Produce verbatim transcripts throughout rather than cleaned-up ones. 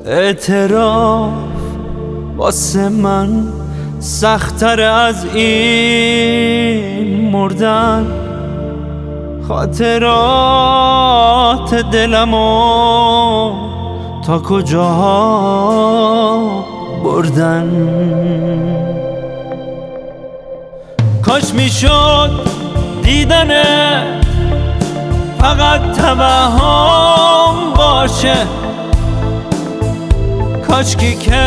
اعتراف واسه من سخت‌تر از این مردن، خاطرات دلمو تا کجاها بردن. کاش میشد دیدنه فقط توهم باشه، کاشکی که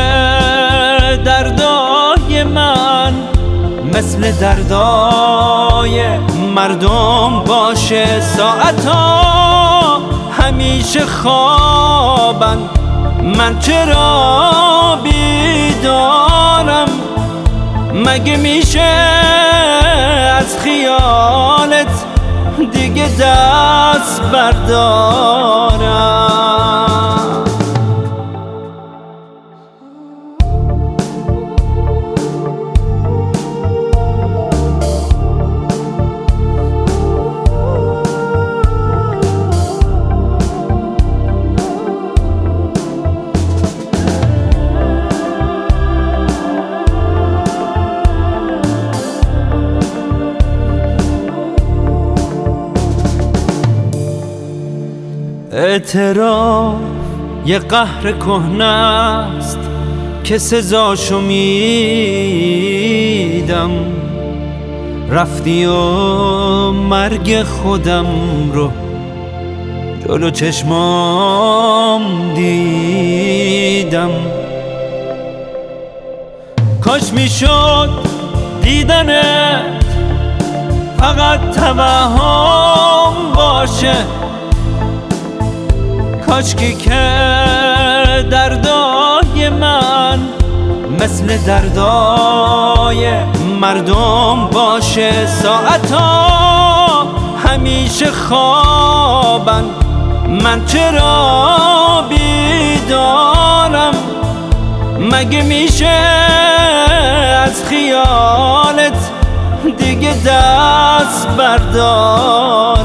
دردای من مثل دردای مردم باشه. ساعتا همیشه خوابن، من چرا بیدارم؟ مگه میشه از خیالت دیگه دست بردارم؟ اعتراف یه قهر کهنه است که سزاشو میدم. رفتی و مرگ خودم رو جلو چشمام دیدم. کاش میشد دیدنت فقط توهم باشه، کاشکی که دردای من مثل دردای مردم باشه. ساعتا همیشه خوابن، من چرا بیدارم؟ مگه میشه از خیالت دیگه دست بردارم؟